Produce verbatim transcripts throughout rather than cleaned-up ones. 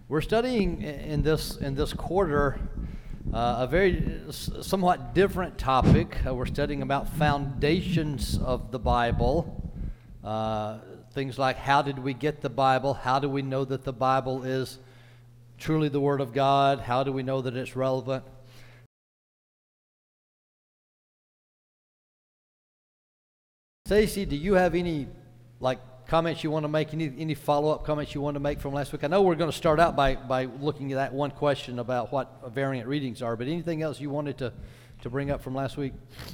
We're studying in this in this quarter uh, a very somewhat different topic. Uh, we're studying about foundations of the Bible. Uh, things like, how did we get the Bible? How do we know that the Bible is truly the Word of God? How do we know that it's relevant? Stacy, do you have any like comments you want to make? Any any follow-up comments you want to make from last week? I know we're going to start out by by looking at that one question about what variant readings are, but anything else you wanted to to bring up from last week?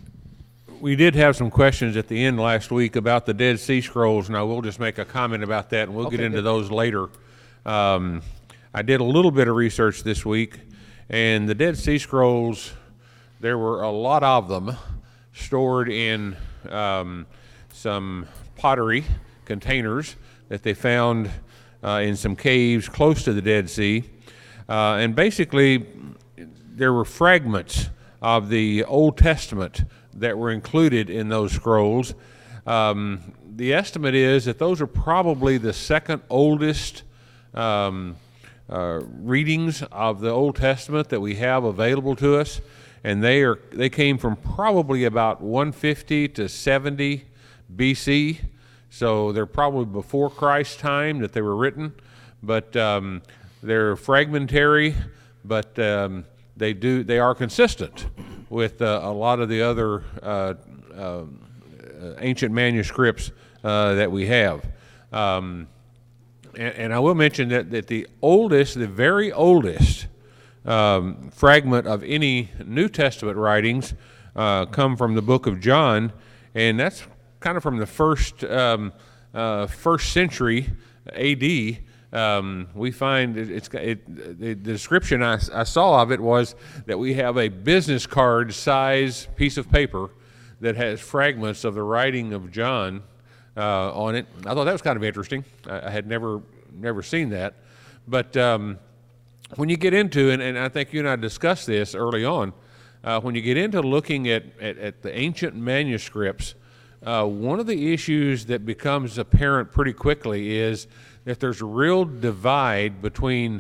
We did have some questions at the end last week about the Dead Sea Scrolls, and I will just make a comment about that, and we'll Okay, get into good. those later. Um, I did a little bit of research this week, and the Dead Sea Scrolls, there were a lot of them stored in um, some pottery containers that they found uh, in some caves close to the Dead Sea. Uh, and basically, there were fragments of the Old Testament that were included in those scrolls. Um, the estimate is that those are probably the second oldest um, uh, readings of the Old Testament that we have available to us, and they are they came from probably about one fifty to seventy B C, so they're probably before Christ's time that they were written, but um, they're fragmentary, but um, they do they are consistent with uh, a lot of the other uh, uh, ancient manuscripts uh, that we have. Um, and, and I will mention that, that the oldest, the very oldest um, fragment of any New Testament writings uh, come from the book of John, and that's kind of from the first um, uh, first century A D. Um, we find it, it's it, the description I, I saw of it was that we have a business card size piece of paper that has fragments of the writing of John uh, on it. I thought that was kind of interesting. I, I had never never seen that, but um, when you get into and, and I think you and I discussed this early on, uh, when you get into looking at, at, at the ancient manuscripts, uh, one of the issues that becomes apparent pretty quickly is that there's a real divide between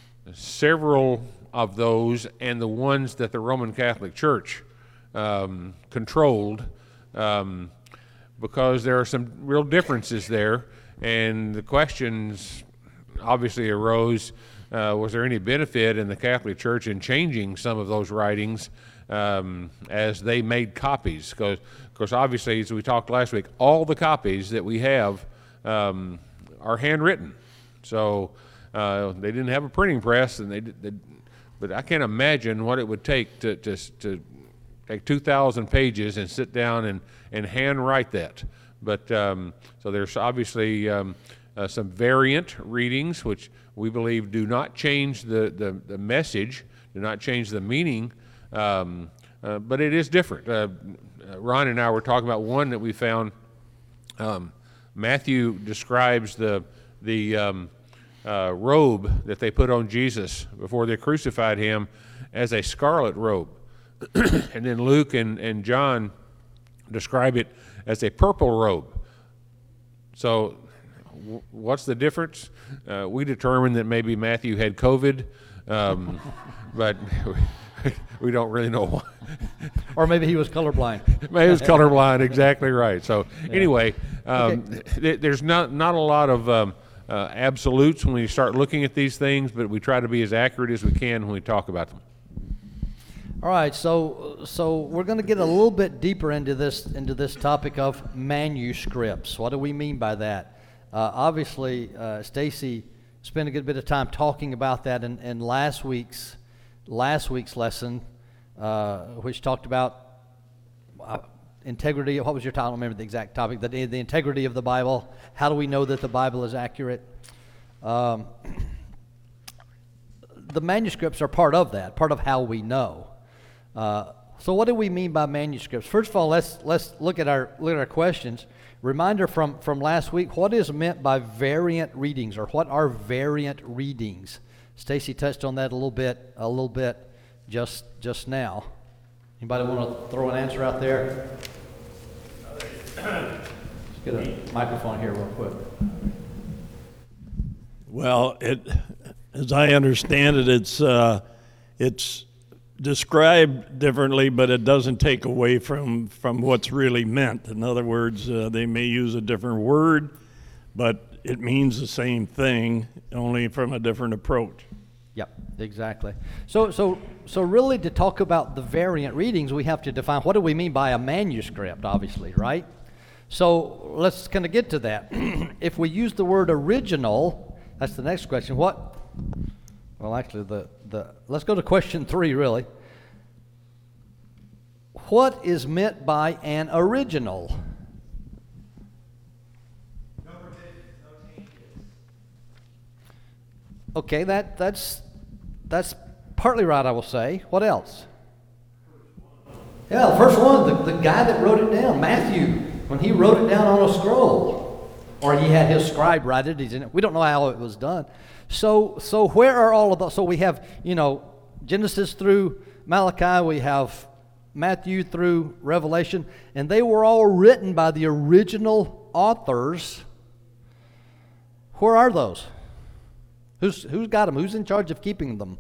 several of those and the ones that the Roman Catholic Church um, controlled, um, because there are some real differences there, and the questions obviously arose, uh, was there any benefit in the Catholic Church in changing some of those writings um, as they made copies? Because, because obviously, as we talked last week, all the copies that we have um, are handwritten, so uh, they didn't have a printing press, and they, they. But I can't imagine what it would take to to, to take two thousand pages and sit down and and handwrite that. But um, so there's obviously um, uh, some variant readings, which we believe do not change the the, the message, do not change the meaning, um, uh, but it is different. Uh, Ron and I were talking about one that we found. Um, Matthew describes the the um, uh, robe that they put on Jesus before they crucified him as a scarlet robe, and then Luke and, and John describe it as a purple robe. So, w- what's the difference? Uh, we determined that maybe Matthew had COVID, um, but we don't really know why. Or maybe he was colorblind. Maybe he was colorblind, exactly right. So Yeah. anyway, um, Okay. th- there's not not a lot of um, uh, absolutes when you start looking at these things, but we try to be as accurate as we can when we talk about them. All right, so so we're going to get a little bit deeper into this into this topic of manuscripts. What do we mean by that? Uh, obviously, uh, Stacy spent a good bit of time talking about that in, in last week's last week's lesson, uh, which talked about uh, integrity. What was your title? I don't remember the exact topic. The, the integrity of the Bible. How do we know that the Bible is accurate? Um, the manuscripts are part of that, part of how we know. Uh, so what do we mean by manuscripts? First of all, let's let's look at our look at our questions. Reminder from, from last week, what is meant by variant readings, or what are variant readings? Stacy touched on that a little bit a little bit just just now. Anybody want to throw an answer out there? Let's get a microphone here real quick. Well, it as I understand it, it's uh, it's described differently, but it doesn't take away from, from what's really meant. In other words, uh, they may use a different word, but it means the same thing, only from a different approach. Yep, exactly. So, so, so really, to talk about the variant readings, we have to define what do we mean by a manuscript, obviously, right? So let's kind of get to that. If we use the word original, that's the next question. What? Well, actually, the the let's go to question three. Really, what is meant by an original? No revisions, no changes. Okay, that that's that's partly right, I will say. What else? Yeah, the first one, the, the guy that wrote it down, Matthew, when he wrote it down on a scroll, or he had his scribe write it. He's in it. We don't know how it was done. So, so where are all of those? So we have, you know, Genesis through Malachi. We have Matthew through Revelation, and they were all written by the original authors. Where are those? Who's who's got them? Who's in charge of keeping them?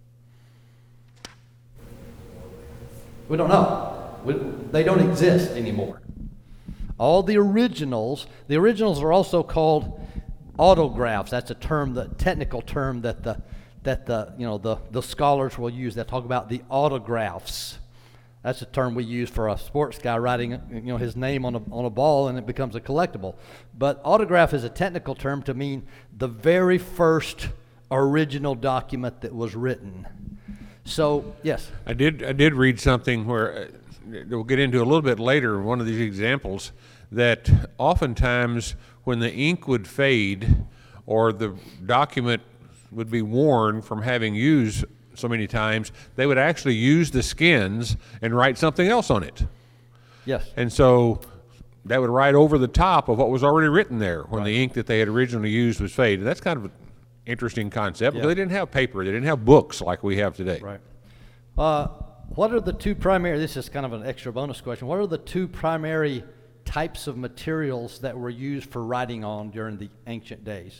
We don't know. We, they don't exist anymore. All the originals, the originals are also called autographs. That's a term, the technical term that the that the you know the, the scholars will use. They talk about the autographs. That's a term we use for a sports guy writing you know his name on a on a ball and it becomes a collectible. But autograph is a technical term to mean the very first original document that was written. So yes, I did. I did read something where uh, we'll get into a little bit later. One of these examples that oftentimes when the ink would fade or the document would be worn from having used so many times, they would actually use the skins and write something else on it. yes. And so that would write over the top of what was already written there when Right. the ink that they had originally used was faded. That's kind of an interesting concept because Yeah. they didn't have paper. They didn't have books like we have today. Right. Uh, what are the two primary, this is kind of an extra bonus question, what are the two primary types of materials that were used for writing on during the ancient days?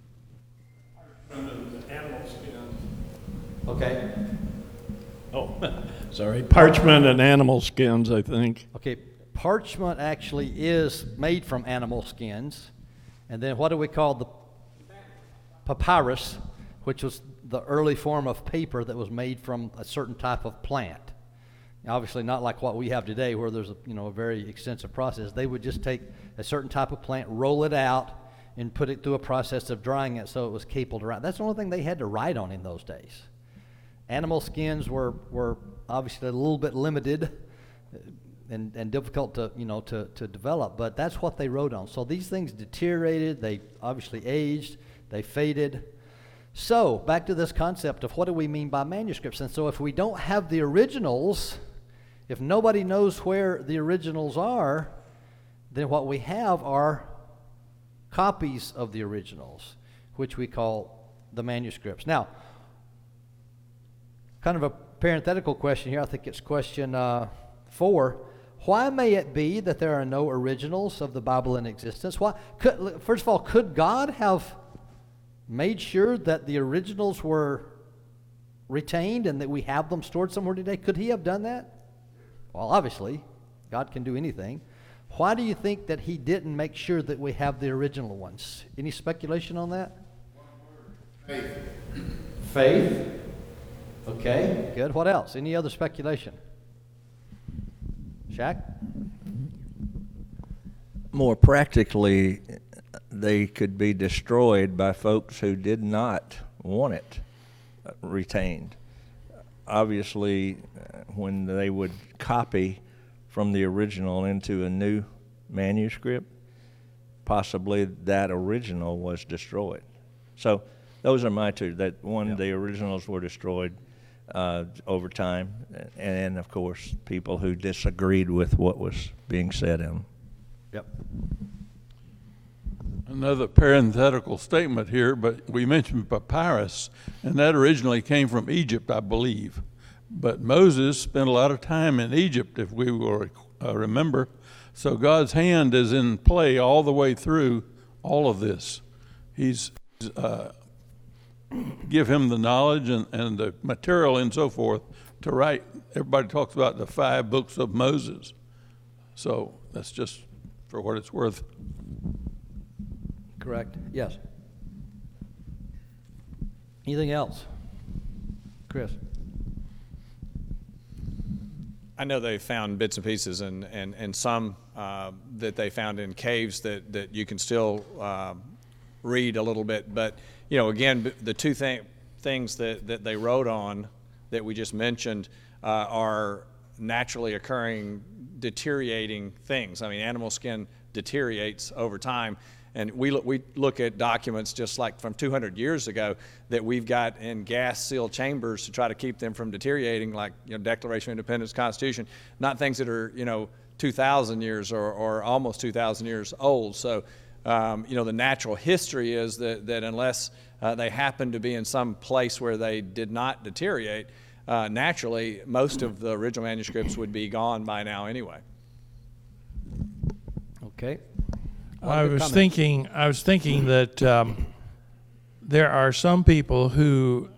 Animal skin. Okay. Oh, sorry. Parchment and animal skins, I think. Okay, parchment actually is made from animal skins. And then what do we call the papyrus, which was the early form of paper that was made from a certain type of plant. Obviously not like what we have today where there's a, you know, a very extensive process. They would just take a certain type of plant, roll it out, and put it through a process of drying it so it was capable to write. That's the only thing they had to write on in those days. Animal skins were, were obviously a little bit limited and, and difficult to, you know, to, to develop, but that's what they wrote on. So these things deteriorated, they obviously aged, they faded. So back to this concept of what do we mean by manuscripts? And so if we don't have the originals, if nobody knows where the originals are, then what we have are copies of the originals, which we call the manuscripts. Now, kind of a parenthetical question here. I think it's question uh, four. Why may it be that there are no originals of the Bible in existence? Why? Could, first of all, could God have made sure that the originals were retained and that we have them stored somewhere today? Could he have done that? Well, obviously, God can do anything. Why do you think that he didn't make sure that we have the original ones? Any speculation on that? Faith. Faith. Okay, good. What else? Any other speculation? Shaq? More practically, they could be destroyed by folks who did not want it uh, retained. Obviously, uh, when they would copy from the original into a new manuscript, possibly that original was destroyed. So those are my two. That one, Yeah. the originals were destroyed uh, over time, and of course, people who disagreed with what was being said in them. Yep. Another parenthetical statement here, but we mentioned papyrus, and that originally came from Egypt, I believe. But Moses spent a lot of time in Egypt, if we will uh, remember. So God's hand is in play all the way through all of this. He's uh, give him the knowledge and, and the material and so forth to write. Everybody talks about the five books of Moses. So that's just for what it's worth. Correct. Yes. Anything else? Chris? I know they found bits and pieces, and, and, and some uh, that they found in caves that, that you can still uh, read a little bit. But, you know, again, the two th- things that, that they wrote on that we just mentioned uh, are naturally occurring, deteriorating things. I mean, animal skin deteriorates over time. And we look, we look at documents just like from two hundred years ago that we've got in gas-sealed chambers to try to keep them from deteriorating, like, you know, Declaration of Independence, Constitution, not things that are, you know, two thousand years or, or almost two thousand years old. So, um, you know, the natural history is that, that unless uh, they happen to be in some place where they did not deteriorate, uh, naturally, most of the original manuscripts would be gone by now anyway. Okay. I Good was comment. thinking, I was thinking that um, there are some people who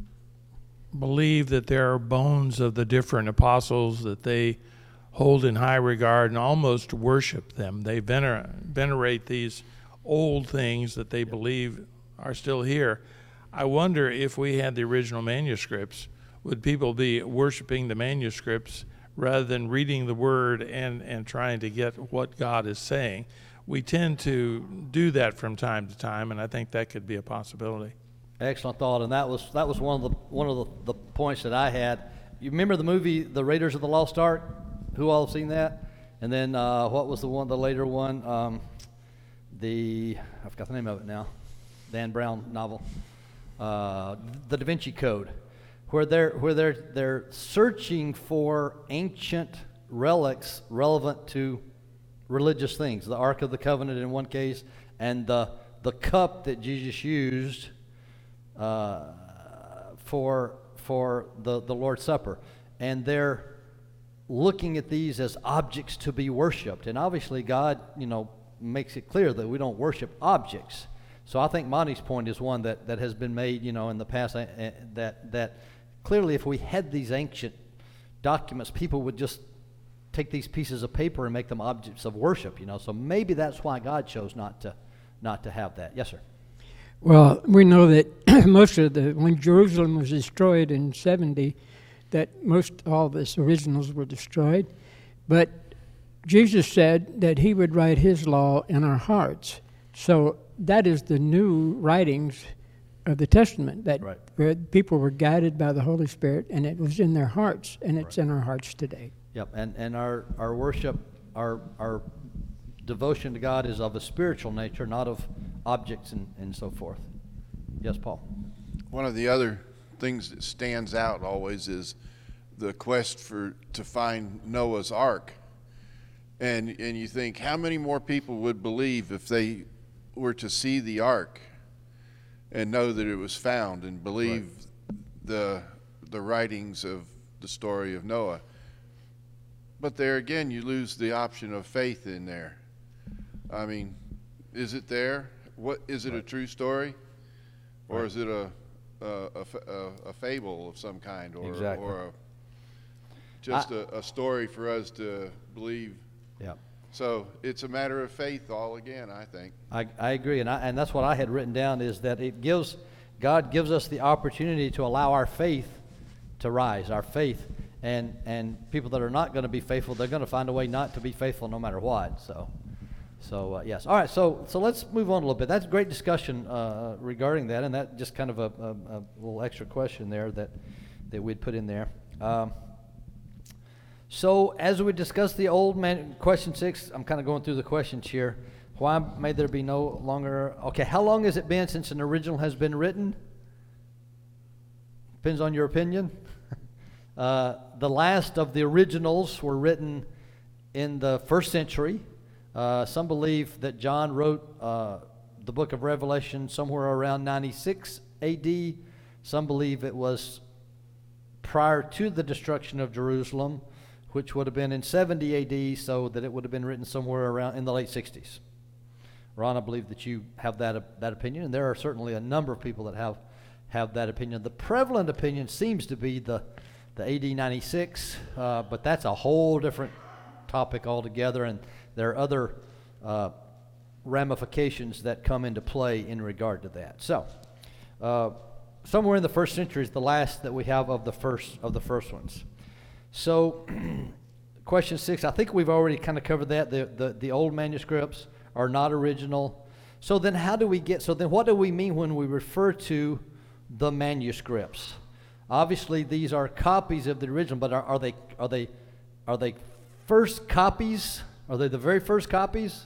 believe that there are bones of the different apostles that they hold in high regard and almost worship them. They vener- venerate these old things that they believe are still here. I wonder if we had the original manuscripts, would people be worshiping the manuscripts rather than reading the Word and, and trying to get what God is saying? We tend to do that from time to time, and I think that could be a possibility. Excellent thought, and that was that was one of the one of the, the points that I had. You remember the movie The Raiders of the Lost Ark? Who all have seen that? And then uh, what was the one, the later one? Um, the I forgot the name of it now. Dan Brown novel, uh, The Da Vinci Code, where they're where they're they're searching for ancient relics relevant to religious things. The Ark of the Covenant in one case, and the the cup that Jesus used uh, for for the, the Lord's Supper. And they're looking at these as objects to be worshipped. And obviously God, you know, makes it clear that we don't worship objects. So I think Monty's point is one that, that has been made, you know, in the past, uh, uh, that that clearly if we had these ancient documents, people would just take these pieces of paper and make them objects of worship, you know. So maybe that's why God chose not to not to have that. Yes, sir. Well, we know that most of the, when Jerusalem was destroyed in seventy, that most all of its originals were destroyed. But Jesus said that he would write his law in our hearts. So that is the new writings of the Testament, that Right. where people were guided by the Holy Spirit, and it was in their hearts, and it's Right. in our hearts today. Yep, and, and our, our worship, our our devotion to God is of a spiritual nature, not of objects and, and so forth. Yes, Paul. One of the other things that stands out always is the quest for to find Noah's Ark. And and you think, how many more people would believe if they were to see the Ark and know that it was found and believe right. the the writings of the story of Noah? But there again, you lose the option of faith in there. I mean, is it there? What is it right. a true story, or right. is it a a, a a fable of some kind, or exactly. or a, just I, a, a story for us to believe? Yeah. So it's a matter of faith all again, I think. I, I agree, and I, and that's what I had written down, is that it gives God gives us the opportunity to allow our faith to rise, our faith. And and people that are not going to be faithful, they're going to find a way not to be faithful no matter what. So, so uh, yes. All right. So so let's move on a little bit. That's a great discussion uh, regarding that, and that just kind of a, a, a little extra question there that that we'd put in there. Um, so as we discuss the old man, question six, I'm kind of going through the questions here. Why may there be no longer? Okay. How long has it been since an original has been written? Depends on your opinion. Uh, the last of the originals were written in the first century. Uh, some believe that John wrote uh, the book of Revelation somewhere around ninety-six A D. Some believe it was prior to the destruction of Jerusalem, which would have been in seventy A D, so that it would have been written somewhere around in the late sixties. Ron, I believe that you have that, uh, that opinion, and there are certainly a number of people that have have that opinion. The prevalent opinion seems to be the, the A D ninety-six, uh, but that's a whole different topic altogether, and there are other uh, ramifications that come into play in regard to that. So, uh, somewhere in the first century is the last that we have of the first of the first ones. So, question six, I think we've already kind of covered that. The, the the old manuscripts are not original. So then, how do we get? So then, what do we mean when we refer to the manuscripts? Obviously, these are copies of the original, but are, are they are they are they first copies? Are they the very first copies?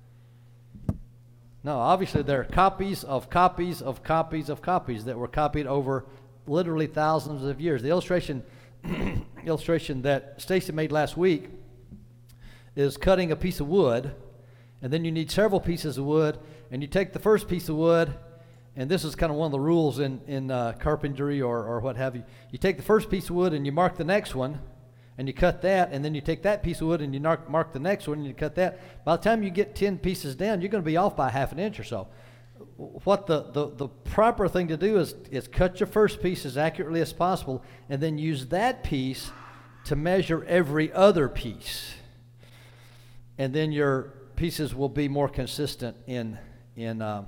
No, obviously they're copies of copies of copies of copies that were copied over literally thousands of years. The illustration illustration that Stacy made last week is cutting a piece of wood, and then you need several pieces of wood, and you take the first piece of wood, and this is kind of one of the rules in, in uh, carpentry or, or what have you. You take the first piece of wood and you mark the next one, and you cut that, and then you take that piece of wood and you mark, mark the next one and you cut that. By the time you get ten pieces down, you're going to be off by half an inch or so. What the, the, the proper thing to do is, is cut your first piece as accurately as possible, and then use that piece to measure every other piece. And then your pieces will be more consistent in, in, uh,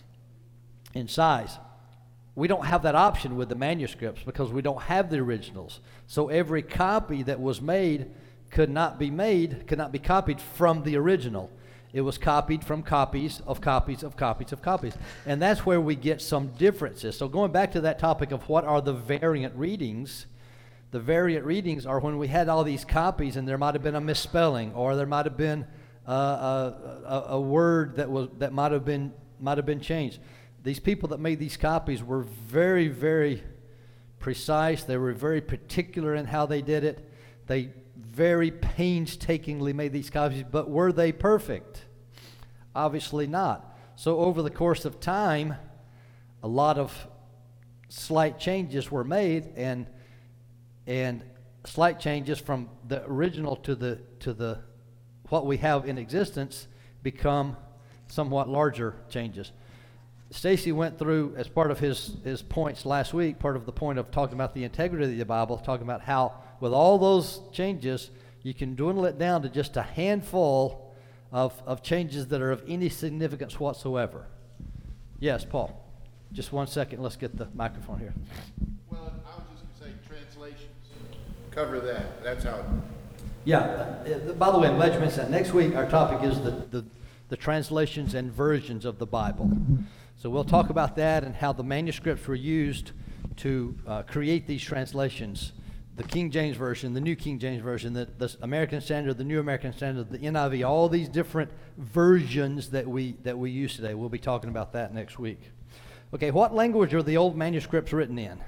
in size. We don't have that option with the manuscripts because we don't have the originals. So every copy that was made could not be made, could not be copied from the original. It was copied from copies of copies of copies of copies. And that's where we get some differences. So going back to that topic of what are the variant readings, the variant readings are when we had all these copies and there might have been a misspelling, or there might have been uh, a, a, a word that was that might have been might have been changed. These people that made these copies were very, very precise. They were very particular in how they did it. They very painstakingly made these copies, but were they perfect? Obviously not. So over the course of time, a lot of slight changes were made, and and slight changes from the original to the to the what we have in existence become somewhat larger changes. Stacy went through, as part of his, his points last week, part of the point of talking about the integrity of the Bible, talking about how with all those changes, you can dwindle it down to just a handful of, of changes that are of any significance whatsoever. Yes, Paul. Just one second. Let's get the microphone here. Well, I was just going to say translations. Cover that. That's how. Yeah. Uh, by the way, I'm glad you mentioned that. Next week, our topic is the, the, the translations and versions of the Bible. So we'll talk about that and how the manuscripts were used to uh, create these translations. The King James Version, the New King James Version, the, the American Standard, the New American Standard, the N I V, all these different versions that we that we use today. We'll be talking about that next week. Okay, what language are the old manuscripts written in?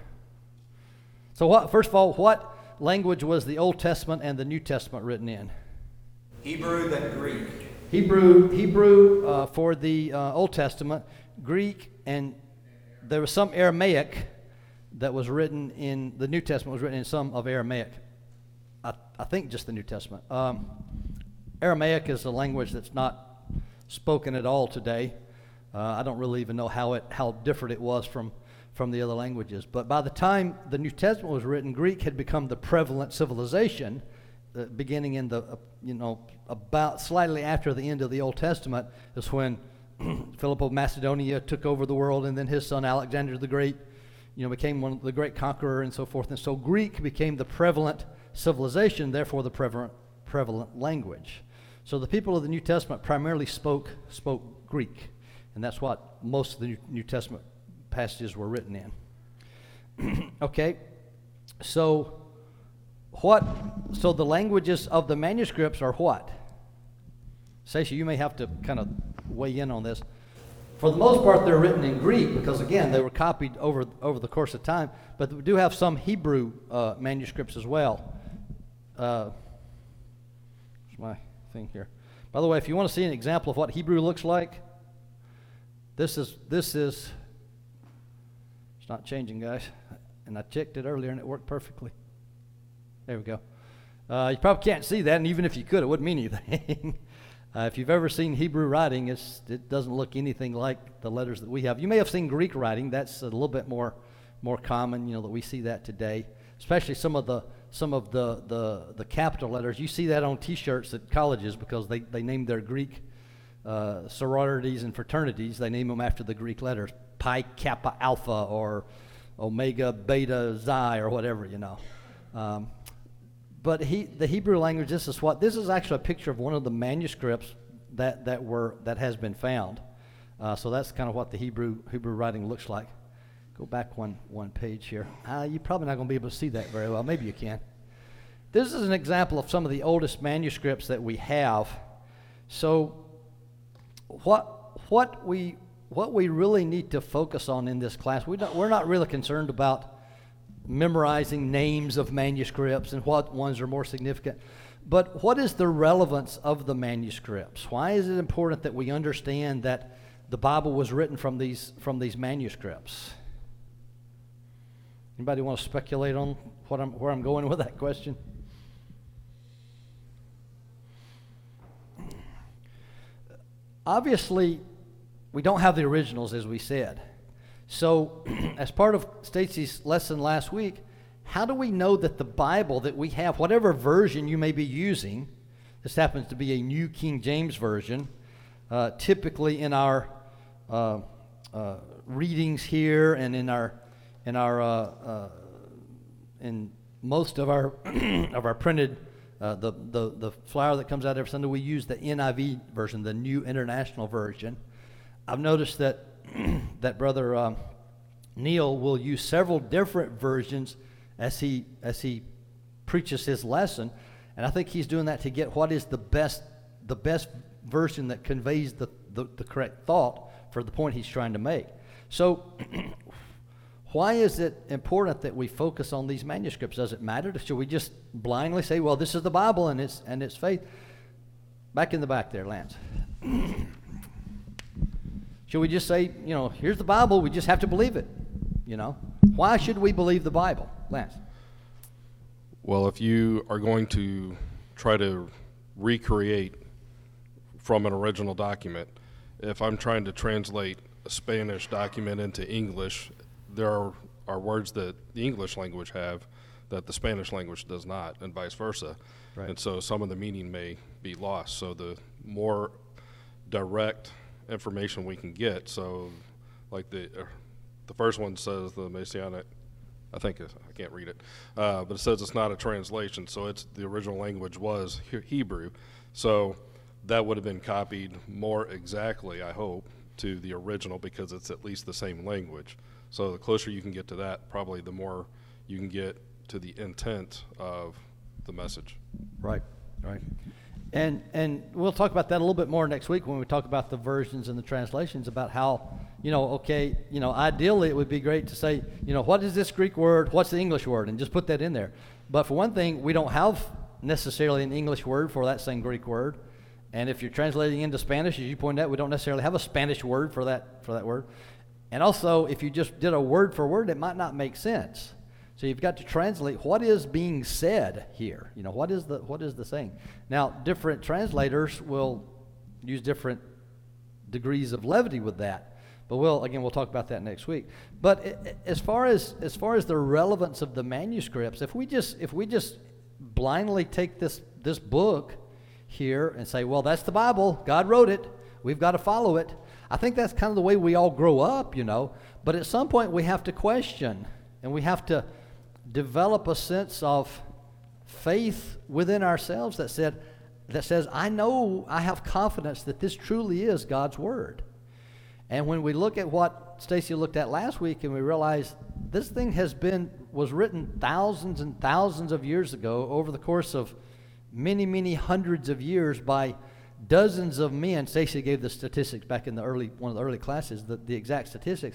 So what? First of all, what language was the Old Testament and the New Testament written in? Hebrew, then Greek. Hebrew, Hebrew uh, for the uh, Old Testament, Greek, and there was some Aramaic that was written in, the New Testament was written in some of Aramaic. I, I think just the New Testament. Um, Aramaic is a language that's not spoken at all today. Uh, I don't really even know how it how different it was from, from the other languages. But by the time the New Testament was written, Greek had become the prevalent civilization, uh, beginning in the, uh, you know, about slightly after the end of the Old Testament is when Philip of Macedonia took over the world, and then his son Alexander the Great, you know, became one of the great conqueror and so forth. And so Greek became the prevalent civilization, therefore the prevalent prevalent language. So the people of the New Testament primarily spoke spoke Greek, and that's what most of the New, New Testament passages were written in. Okay, so what? So the languages of the manuscripts are what? Stacey, you may have to kind of weigh in on this. For the most part, they're written in Greek because, again, they were copied over over the course of time. But we do have some Hebrew uh, manuscripts as well. Uh, where's my thing here? By the way, if you want to see an example of what Hebrew looks like, this is this is. It's not changing, guys. And I checked it earlier, and it worked perfectly. There we go. Uh, you probably can't see that, and even if you could, it wouldn't mean anything. Uh, if you've ever seen Hebrew writing, it's, it doesn't look anything like the letters that we have. You may have seen Greek writing. That's a little bit more more common, you know, that we see that today, especially some of the some of the, the, the capital letters. You see that on T-shirts at colleges because they, they name their Greek uh, sororities and fraternities. They name them after the Greek letters, Pi Kappa Alpha or Omega Beta Xi or whatever, you know. Um, but he, the Hebrew language, this is what, this is actually a picture of one of the manuscripts that, that, were, that has been found. Uh, so that's kind of what the Hebrew, Hebrew writing looks like. Go back one, one page here. Uh, you're probably not going to be able to see that very well. Maybe you can. This is an example of some of the oldest manuscripts that we have. So what, what, we, what we really need to focus on in this class, we don't, we're not really concerned about memorizing names of manuscripts and what ones are more significant. But what is the relevance of the manuscripts? Why is it important that we understand that the Bible was written from these, from these manuscripts? Anybody want to speculate on what I'm, where I'm going with that question? Obviously, we don't have the originals, as we said. So, as part of Stacy's lesson last week, how do we know that the Bible that we have, whatever version you may be using, this happens to be a New King James Version, uh, typically in our uh, uh, readings here and in our in our uh, uh, in most of our of our printed uh, the, the the flyer that comes out every Sunday, we use the N I V version, the New International Version. I've noticed that that Brother um, Neil will use several different versions as he as he preaches his lesson, and I think he's doing that to get what is the best the best version that conveys the, the, the correct thought for the point he's trying to make. So why is it important that we focus on these manuscripts? Does it matter? Should we just blindly say, well, this is the Bible and it's and it's faith? Back in the back there, Lance. Should we just say, you know, here's the Bible, we just have to believe it? You know? Why should we believe the Bible? Lance. Well, if you are going to try to recreate from an original document, if I'm trying to translate a Spanish document into English, there are, are words that the English language have that the Spanish language does not, and vice versa. Right. And so some of the meaning may be lost. So the more direct information we can get, so like the uh, the first one says the Messianic, I think it's, I can't read it, uh, but it says it's not a translation, so it's the original language was he- Hebrew. So that would have been copied more exactly, I hope, to the original because it's at least the same language. So the closer you can get to that, probably the more you can get to the intent of the message. Right, right. And and we'll talk about that a little bit more next week when we talk about the versions and the translations, about how, you know, okay, you know, ideally it would be great to say, you know, what is this Greek word, what's the English word, and just put that in there. But for one thing, we don't have necessarily an English word for that same Greek word. And if you're translating into Spanish, as you pointed out, we don't necessarily have a Spanish word for that for that word. And also, if you just did a word for word, it might not make sense. So you've got to translate what is being said here. You know, what is the what is the saying? Now, different translators will use different degrees of levity with that. But we'll again we'll talk about that next week. But it, as far as as far as the relevance of the manuscripts, if we just if we just blindly take this this book here and say, well, that's the Bible, God wrote it, we've got to follow it. I think that's kind of the way we all grow up, you know. But at some point we have to question, and we have to develop a sense of faith within ourselves that said that says, I know, I have confidence that this truly is God's word. And when we look at what Stacy looked at last week, and we realize this thing has been was written thousands and thousands of years ago, over the course of many, many hundreds of years, by dozens of men. Stacy gave the statistics back in the early one of the early classes, the, the exact statistics.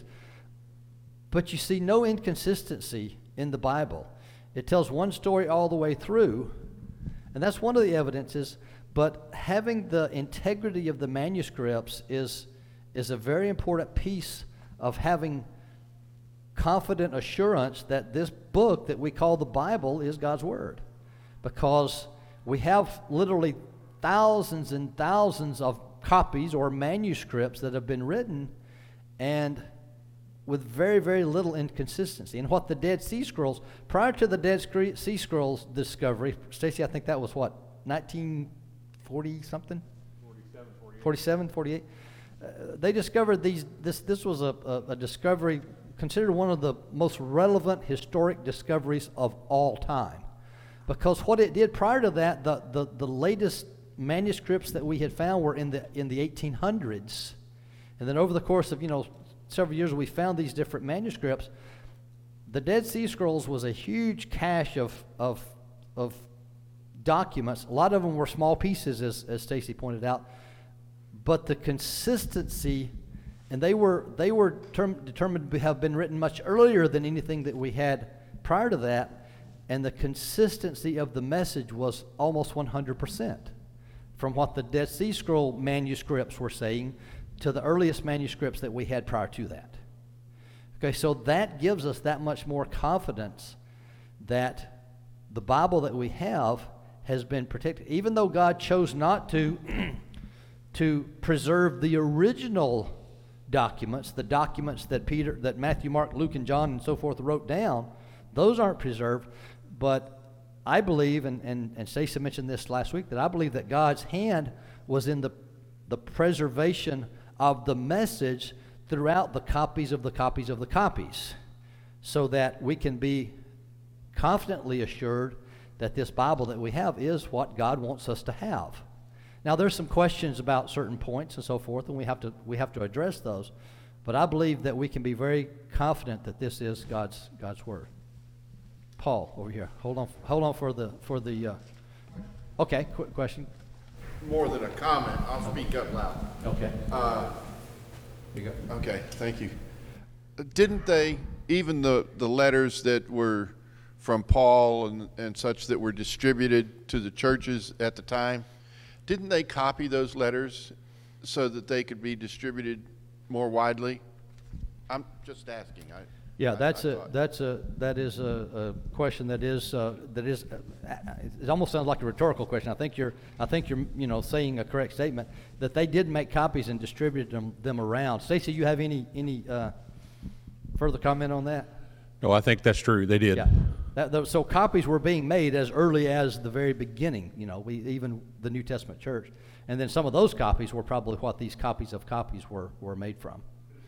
But you see no inconsistency in the Bible. It tells one story all the way through, and that's one of the evidences. But having the integrity of the manuscripts is is a very important piece of having confident assurance that this book that we call the Bible is God's word, because we have literally thousands and thousands of copies or manuscripts that have been written, and with very, very little inconsistency. And what the Dead Sea Scrolls, prior to the Dead Scre- Sea Scrolls discovery, Stacy, I think that was what, nineteen forty something? forty-seven, forty-eight. forty-seven, forty-eight. Uh, they discovered these, this, this was a, a, a discovery considered one of the most relevant historic discoveries of all time. Because what it did prior to that, the, the, the latest manuscripts that we had found were in the in the eighteen hundreds. And then over the course of, you know, several years, we found these different manuscripts. The Dead Sea Scrolls was a huge cache of of of documents. A lot of them were small pieces, as as Stacy pointed out. But the consistency, and they were they were term, determined to have been written much earlier than anything that we had prior to that, and the consistency of the message was almost one hundred percent from what the Dead Sea Scroll manuscripts were saying to the earliest manuscripts that we had prior to that. Okay, so that gives us that much more confidence that the Bible that we have has been protected. Even though God chose not to, to preserve the original documents, the documents that Peter, that Matthew, Mark, Luke, and John, and so forth wrote down, those aren't preserved, but I believe, and, and, and Stacey mentioned this last week, that I believe that God's hand was in the, the preservation of the message throughout the copies of the copies of the copies, so that we can be confidently assured that this Bible that we have is what God wants us to have. Now, there's some questions about certain points and so forth, and we have to we have to address those, but I believe that we can be very confident that this is God's God's Word. Paul, over here. Hold on. Hold on for the for the. Uh, okay. Quick question. More than a comment, I'll speak up loud. Okay. Uh, you go. Okay. Thank you. Didn't they, even the the letters that were from Paul and and such that were distributed to the churches at the time, didn't they copy those letters so that they could be distributed more widely? I'm just asking. I, Yeah, I- that's I a thought- that's a that is a, a question that is uh, that is uh, it almost sounds like a rhetorical question. I think you're I think you're you know saying a correct statement that they did make copies and distributed them them around. Stacey, you have any any uh, further comment on that? No, I think that's true. They did. Yeah. That, those, so copies were being made as early as the very beginning. You know, we even the New Testament church, and then some of those copies were probably what these copies of copies were were made from.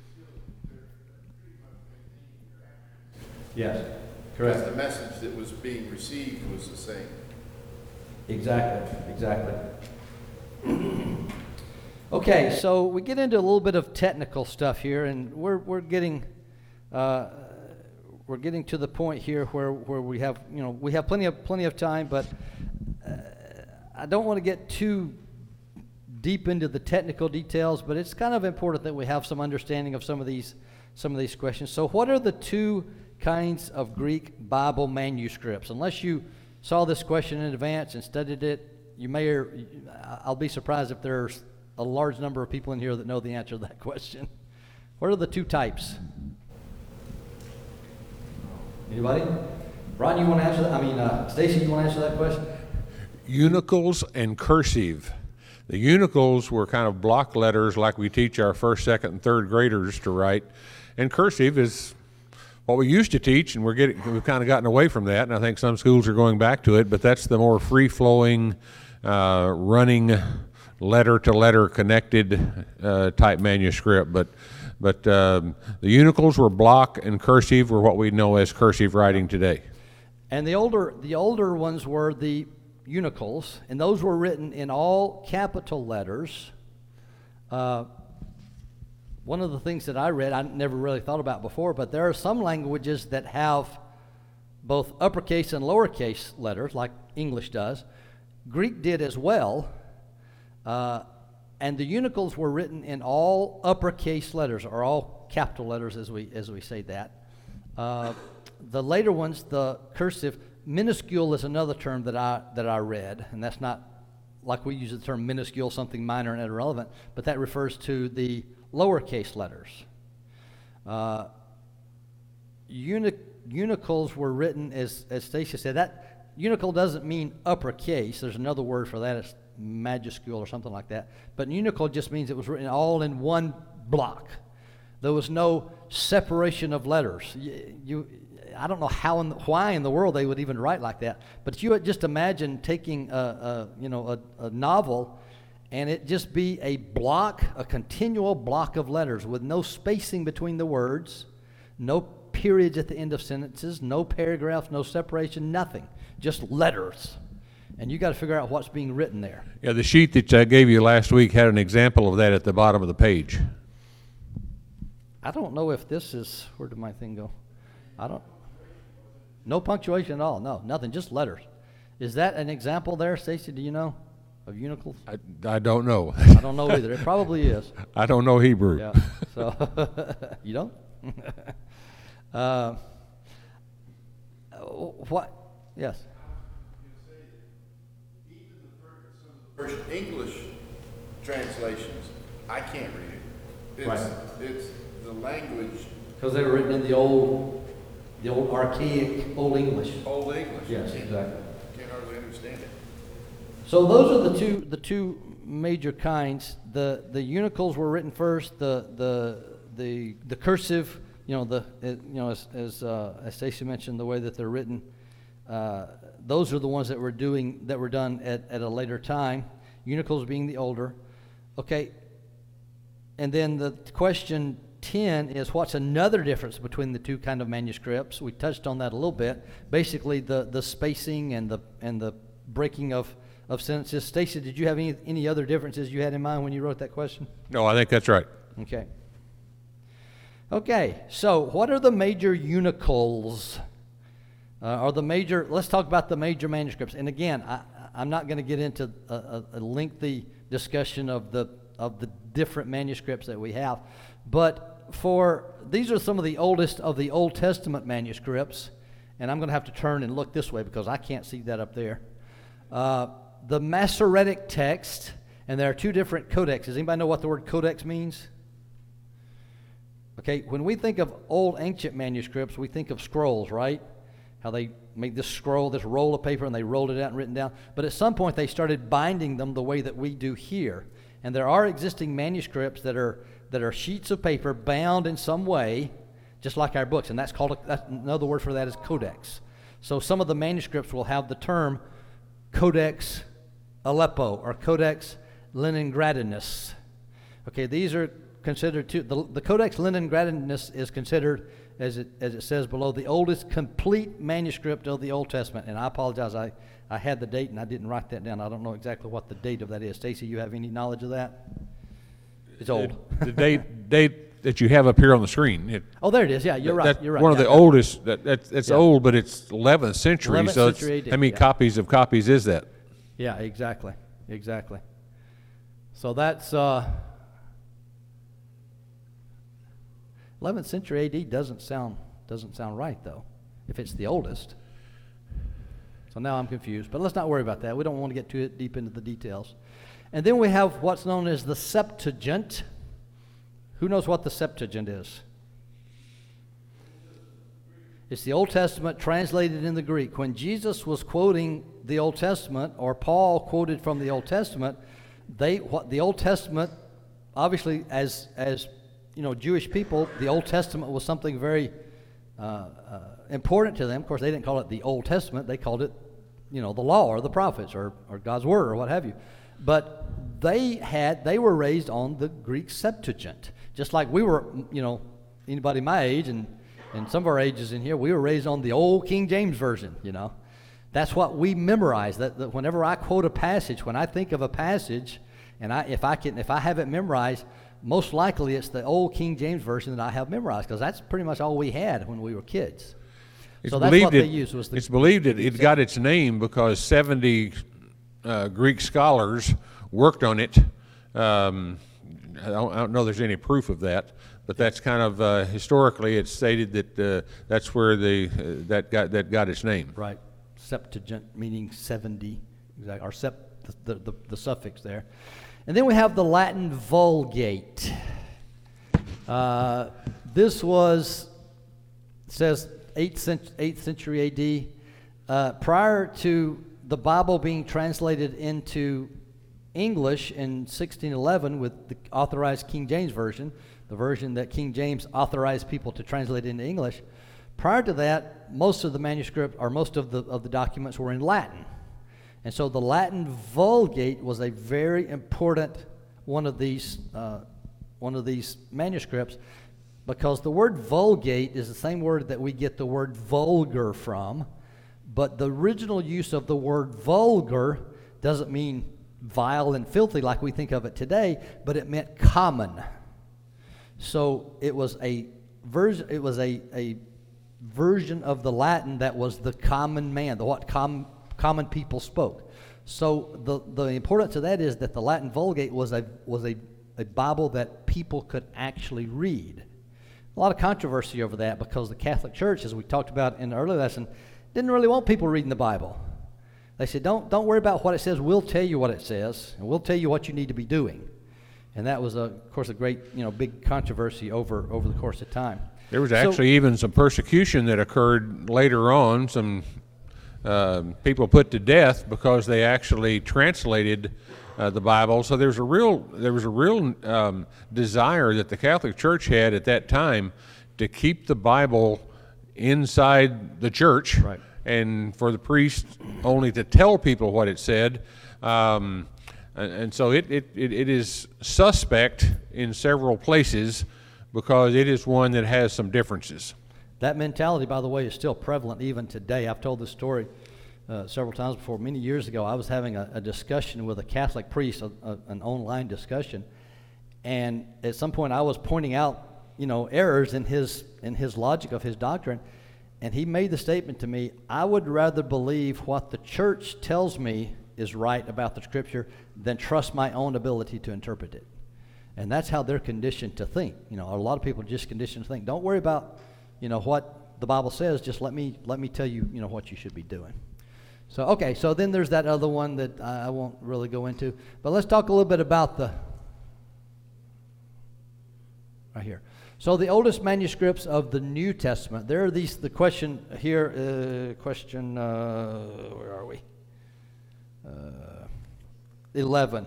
Yes, Because the message that was being received was the same. Exactly, exactly. Okay, so we get into a little bit of technical stuff here, and we're we're getting uh, we're getting to the point here where, where we have you know we have plenty of plenty of time, but uh, I don't want to get too deep into the technical details, but it's kind of important that we have some understanding of some of these some of these questions. So, what are the two kinds of Greek Bible manuscripts? Unless you saw this question in advance and studied it, you may or I'll be surprised if there's a large number of people in here that know the answer to that question. What are the two types? Anybody? Ron, you want to answer that? I mean, uh, Stacy, you want to answer that question? Unicals and cursive. The unicals were kind of block letters like we teach our first, second, and third graders to write, and cursive is what we used to teach, and we're getting we've kind of gotten away from that, and I think some schools are going back to it. But that's the more free-flowing, uh, running, letter-to-letter connected uh, type manuscript. But but um, the unicals were block, and cursive were what we know as cursive writing today. And the older the older ones were the unicals, and those were written in all capital letters. Uh, One of the things that I read, I never really thought about before, but there are some languages that have both uppercase and lowercase letters, like English does. Greek did as well, uh, and the unicals were written in all uppercase letters, or all capital letters, as we as we say that. Uh, the later ones, the cursive, minuscule is another term that I that I read, and that's not like we use the term minuscule, something minor and irrelevant, but that refers to the lowercase letters. Uh, uni- unicals were written, as as Stacia said, that unical doesn't mean uppercase. There's another word for that. It's majuscule or something like that. But unical just means it was written all in one block. There was no separation of letters. You, you I don't know how in the, why in the world they would even write like that. But you would just imagine taking a, a you know a, a novel, and it just be a block, a continual block of letters with no spacing between the words, no periods at the end of sentences, no paragraphs, no separation, nothing, just letters. And you got to figure out what's being written there. Yeah, the sheet that I gave you last week had an example of that at the bottom of the page. I don't know if this is, where did my thing go? I don't, no punctuation at all, no, nothing, just letters. Is that an example there, Stacy, do you know, of unicles? I, I don't know. I don't know either, it probably is. I don't know Hebrew. Yeah, so, you don't? uh, what, yes? First English translations, I can't read it. It's, Right. it's the language, Because they were written in the old, the old archaic Old English. Old English. Yes, Can't- exactly. Can't hardly understand it. So those are the two the two major kinds. The the unicals were written first. The the the the cursive, you know, the it, you know as as, uh, as Stacy mentioned, the way that they're written. Uh, those are the ones that were doing that were done at, at a later time. Unicals being the older. Okay. And then the question ten is, what's another difference between the two kind of manuscripts? We touched on that a little bit. Basically, the the spacing and the and the breaking of of sentences. Stacy, did you have any any other differences you had in mind when you wrote that question? No, I think that's right. Okay. Okay, so what are the major unicals? Uh, or the major, let's talk about the major manuscripts. And again, I, I'm not going to get into a, a, a lengthy discussion of the of the different manuscripts that we have. But for, these are some of the oldest of the Old Testament manuscripts. And I'm going to have to turn and look this way because I can't see that up there. Uh, the Masoretic text, and there are two different codexes. Anybody know what the word codex means? Okay, when we think of old ancient manuscripts, we think of scrolls, right? How they made this scroll, this roll of paper, and they rolled it out and written down. But at some point, they started binding them the way that we do here. And there are existing manuscripts that are that are sheets of paper bound in some way, just like our books. And that's called, a, that's, another word for that is codex. So some of the manuscripts will have the term Codex Aleppo or Codex Leningradinus. Okay, these are considered two. The, the Codex Leningradinus is considered, as it as it says below, the oldest complete manuscript of the Old Testament. And I apologize, I, I had the date and I didn't write that down. I don't know exactly what the date of that is. Stacy, you have any knowledge of that? It's old. The, the date date that you have up here on the screen. It, Oh, there it is. Yeah, you're right. That's You're right. one of Yeah, the yeah. oldest. That, that's it's Yeah. old, but it's eleventh century. eleventh so it's, century A D, how many yeah. copies of copies is that? Yeah, exactly, exactly. So that's uh, eleventh century A D doesn't sound doesn't sound right though, if it's the oldest. So now I'm confused, but let's not worry about that. We don't want to get too deep into the details. And then we have what's known as the Septuagint. Who knows what the Septuagint is? It's the Old Testament translated in the Greek. When Jesus was quoting the Old Testament, or Paul quoted from the Old Testament, they what the Old Testament, obviously, as as you know, Jewish people, the Old Testament was something very uh, uh, important to them. Of course, they didn't call it the Old Testament; they called it, you know, the Law or the Prophets or or God's Word or what have you. But they had they were raised on the Greek Septuagint, just like we were. You know, anybody my age and. And some of our ages in here, we were raised on the old King James Version, you know. That's what we memorize. That, that whenever I quote a passage, when I think of a passage, and I, if I can, if I have it memorized, most likely it's the old King James Version that I have memorized, because that's pretty much all we had when we were kids. It's so that's believed what it, they used was the. It's believed it, it got its name because seventy uh, Greek scholars worked on it. Um, I, don't, I don't know there's any proof of that. But that's kind of uh, historically, it's stated that uh, that's where the uh, that got that got its name. Right, Septuagint meaning seventy, exactly, or sept, the, the the suffix there, and then we have the Latin Vulgate. Uh, this was says eighth century A D. Uh, prior to the Bible being translated into English in sixteen eleven with the authorized King James Version, the version that King James authorized people to translate into English. Prior to that, most of the manuscript, or most of the of the documents were in Latin. And so the Latin Vulgate was a very important one of these uh, one of these manuscripts, because the word Vulgate is the same word that we get the word vulgar from, but the original use of the word vulgar doesn't mean vile and filthy like we think of it today, but it meant common. So it was a version. It was a a version of the Latin that was the common man, the what com, common people spoke. So the the importance of that is that the Latin Vulgate was a was a, a Bible that people could actually read. A lot of controversy over that, because the Catholic Church, as we talked about in the earlier lesson, didn't really want people reading the Bible. They said, don't don't worry about what it says. We'll tell you what it says, and we'll tell you what you need to be doing. And that was, a, of course, a great, you know, big controversy over over the course of time. There was So- actually even some persecution that occurred later on. Some uh, people put to death because they actually translated uh, the Bible. So there was a real there was a real um, desire that the Catholic Church had at that time to keep the Bible inside the church, Right. and for the priest only to tell people what it said. Um, and, and so it, it, it, it is suspect in several places, because it is one that has some differences. That mentality, by the way, is still prevalent even today. I've told this story uh, several times before. Many years ago, I was having a, a discussion with a Catholic priest, a, a, an online discussion, and at some point I was pointing out, you know, errors in his in his logic of his doctrine, and he made the statement to me, I would rather believe what the church tells me is right about the Scripture than trust my own ability to interpret it. And that's how they're conditioned to think. You know, a lot of people are just conditioned to think, don't worry about, you know, what the Bible says, just let me let me tell you, you know, what you should be doing. So, okay, so then there's that other one that I, I won't really go into. But let's talk a little bit about the, right here. So the oldest manuscripts of the New Testament, there are these, the question here, uh, question, uh, where are we? Uh, eleven.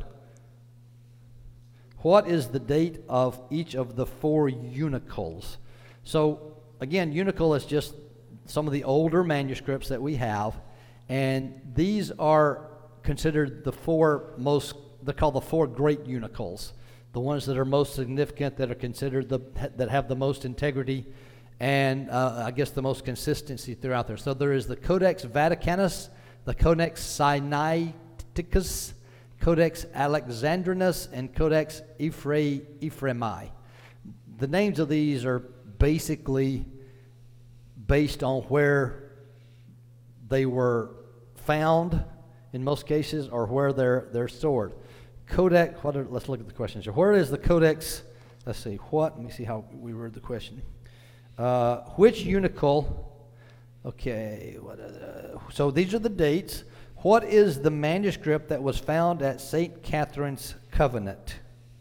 What is the date of each of the four unicles? So, again, unicle is just some of the older manuscripts that we have, and these are considered the four most, they're called the four great unicles, the ones that are most significant, that are considered the, that have the most integrity, and uh, I guess the most consistency throughout there. So there is the Codex Vaticanus, the Codex Sinaiticus, Codex Alexandrinus, and Codex Ephra- Ephraemi. The names of these are basically based on where they were found in most cases, or where they're they're stored. Codex, what are, let's look at the questions here. Where is the Codex? Let's see, what? Let me see how we word the question. Uh, which unicle? Okay, what are the, so these are the dates. What is the manuscript that was found at Saint Catherine's Convent?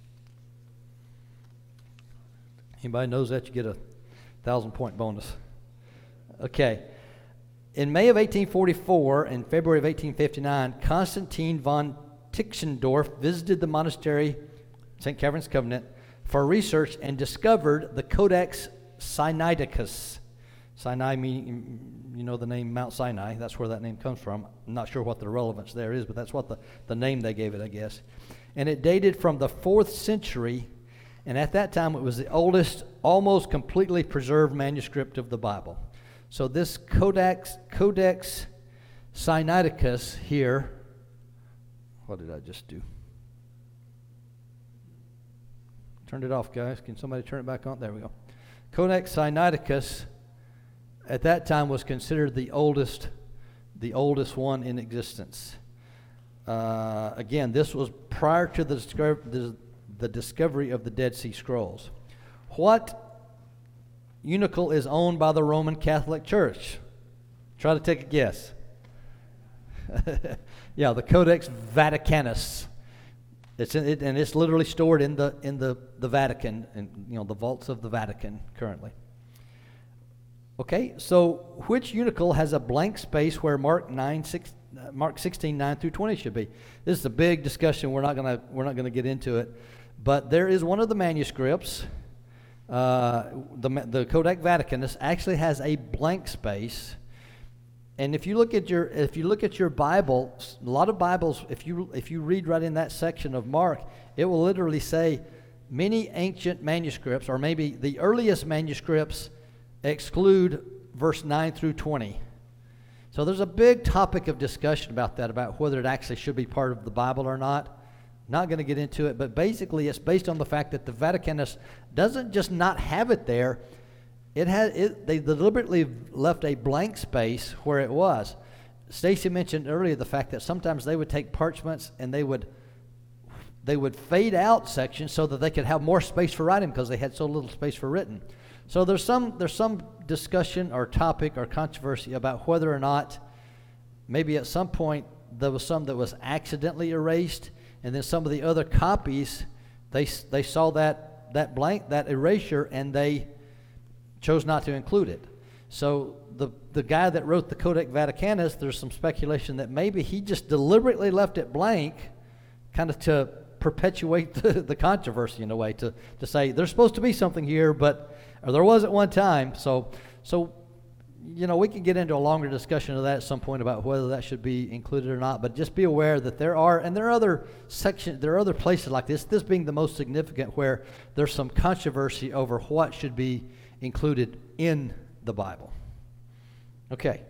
Anybody knows that, you get a thousand point bonus. Okay. In May of eighteen forty-four and February of eighteen fifty-nine, Constantine von Tischendorf visited the monastery, Saint Catherine's Convent, for research and discovered the Codex Sinaiticus. Sinai meaning, you know the name Mount Sinai, that's where that name comes from. I'm not sure what the relevance there is, but that's what the, the name they gave it, I guess. And it dated from the fourth century, and at that time it was the oldest, almost completely preserved manuscript of the Bible. So this Codex, Codex Sinaiticus here, what did I just do? Turned it off, guys. Can somebody turn it back on? There we go. Codex Sinaiticus at that time was considered the oldest, the oldest one in existence. Uh, again, this was prior to the, discover- the, the discovery of the Dead Sea Scrolls. What unicle is owned by the Roman Catholic Church? Try to take a guess. Yeah, the Codex Vaticanus. It's in, it, and it's literally stored in the in the, the Vatican, and you know the vaults of the Vatican currently. Okay, so which unicle has a blank space where Mark nine six uh, Mark sixteen nine through twenty should be? This is a big discussion. We're not gonna we're not gonna get into it, but there is one of the manuscripts uh, the, the Codex Vaticanus actually has a blank space. And if you look at your if you look at your Bible, a lot of Bibles, if you if you read right in that section of Mark, it will literally say many ancient manuscripts, or maybe the earliest manuscripts, exclude verse nine through twenty. So there's a big topic of discussion about that, about whether it actually should be part of the Bible or not. Not going to get into it, but basically it's based on the fact that the Vaticanus doesn't just not have it there. It has it, they deliberately left a blank space where it was. Stacy mentioned earlier the fact that sometimes they would take parchments and they would they would fade out sections so that they could have more space for writing because they had so little space for written. So there's some there's some discussion or topic or controversy about whether or not maybe at some point there was some that was accidentally erased, and then some of the other copies they they saw that that blank that erasure and they chose not to include it. So the the guy that wrote the Codex Vaticanus, there's some speculation that maybe he just deliberately left it blank, kind of to perpetuate the, the controversy in a way, to, to say there's supposed to be something here, but or there was at one time. So so you know, we can get into a longer discussion of that at some point about whether that should be included or not, but just be aware that there are, and there are other sections, there are other places like this, this being the most significant, where there's some controversy over what should be included in the Bible. Okay.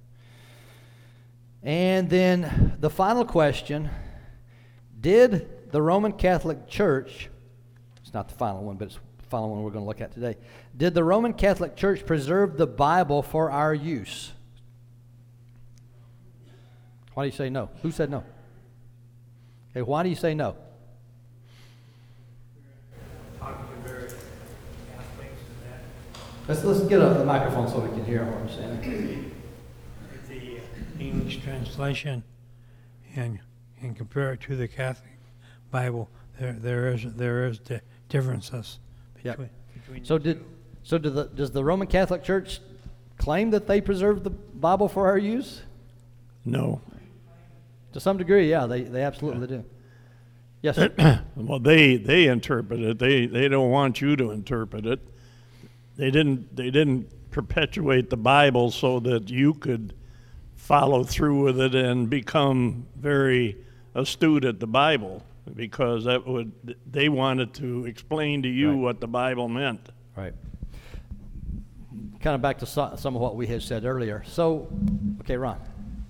And then the final question, did the Roman Catholic Church, it's not the final one, but it's the final one we're going to look at today, did the Roman Catholic Church preserve the Bible for our use? Why do you say no? Who said no? Okay, why do you say no? Let's, let's get up the microphone so we can hear what I'm saying. The English translation and and compare it to the Catholic Bible, there there is there is the differences between. Yep. between So the did two. so do the, does the Roman Catholic Church claim that they preserved the Bible for our use? No. To some degree, yeah, they, they absolutely do. Yes, sir. Well, they they interpret it. They they don't want you to interpret it. They didn't they didn't perpetuate the Bible so that you could follow through with it and become very astute at the Bible, because that would they wanted to explain to you Right. what the Bible meant. Right. Kind of back to so, some of what we had said earlier. So, okay, Ron.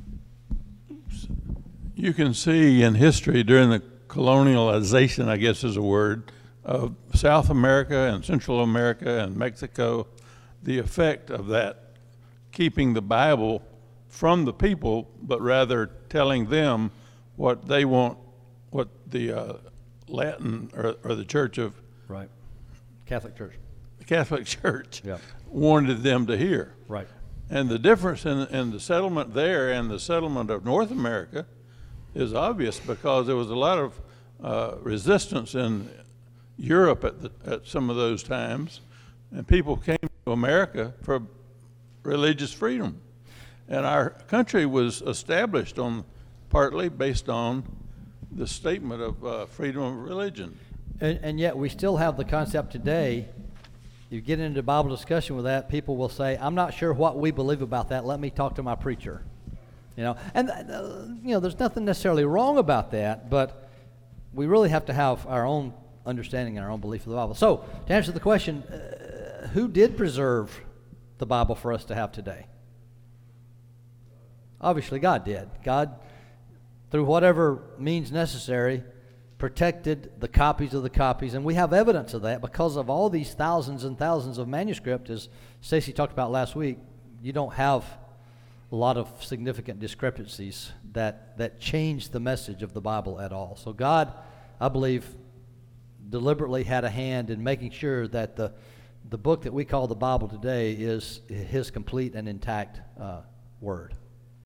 You can see in history during the colonialization, I guess is a word, of South America and Central America and Mexico, the effect of that, keeping the Bible from the people, but rather telling them what they want, what the uh, Latin or, or the Church of Right. Catholic Church. the Catholic Church Yeah. wanted them to hear. Right. And the difference in, in the settlement there and the settlement of North America is obvious, because there was a lot of uh, resistance in Europe at, the, at some of those times, and people came to America for religious freedom. And our country was established on partly based on the statement of uh, freedom of religion. And, and yet we still have the concept today. You get into Bible discussion with that, people will say, I'm not sure what we believe about that. Let me talk to my preacher. You know, and uh, you know, there's nothing necessarily wrong about that, but we really have to have our own understanding and our own belief of the Bible. So, to answer the question, uh, who did preserve the Bible for us to have today? Obviously, God did. God, through whatever means necessary, protected the copies of the copies, and we have evidence of that because of all these thousands and thousands of manuscripts. As Stacy talked about last week, you don't have a lot of significant discrepancies that, that change the message of the Bible at all. So God, I believe, deliberately had a hand in making sure that the, the book that we call the Bible today is His complete and intact uh, Word.